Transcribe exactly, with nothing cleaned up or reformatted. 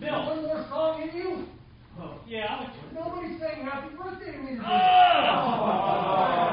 Bill. One more song in you? Oh, yeah, I'll Nobody sang happy birthday to me today. Oh!